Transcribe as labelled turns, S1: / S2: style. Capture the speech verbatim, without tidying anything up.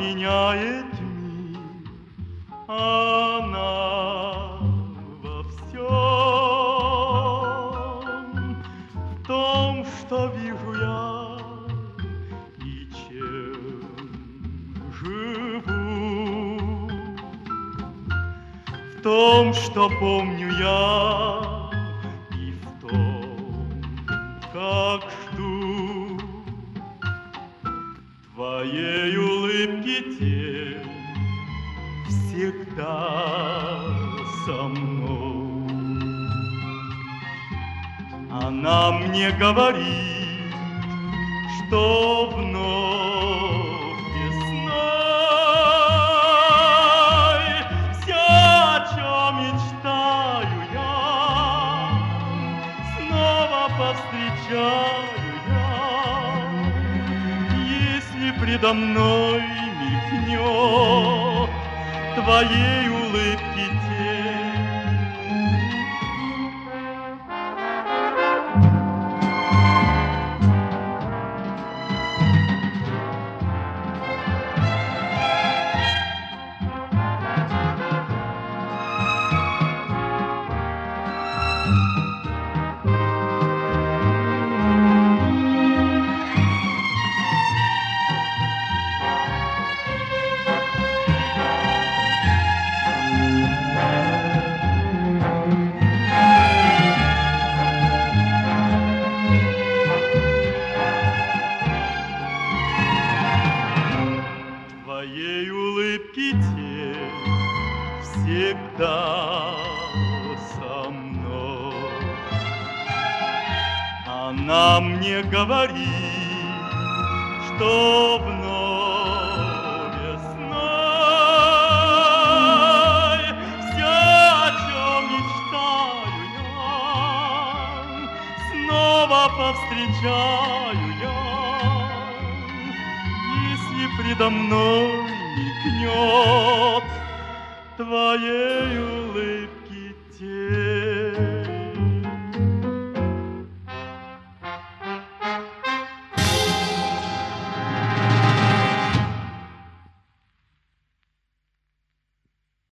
S1: меняет мир, она во всем, в том, что вижу я и чем живу, в том, что помню я и в том, как жду твоей улыбки тень всегда со мной. Она мне говорит, что вновь весной все, о чем мечтаю я, снова повстречаю я, если предо мной мелькнет твоей улыбки тень. Твоей улыбки тень всегда со мной. Она мне говорит, что вновь весной все, о чем мечтаю я, снова повстречаю я, если предо мной мелькнет твоей улыбки тень.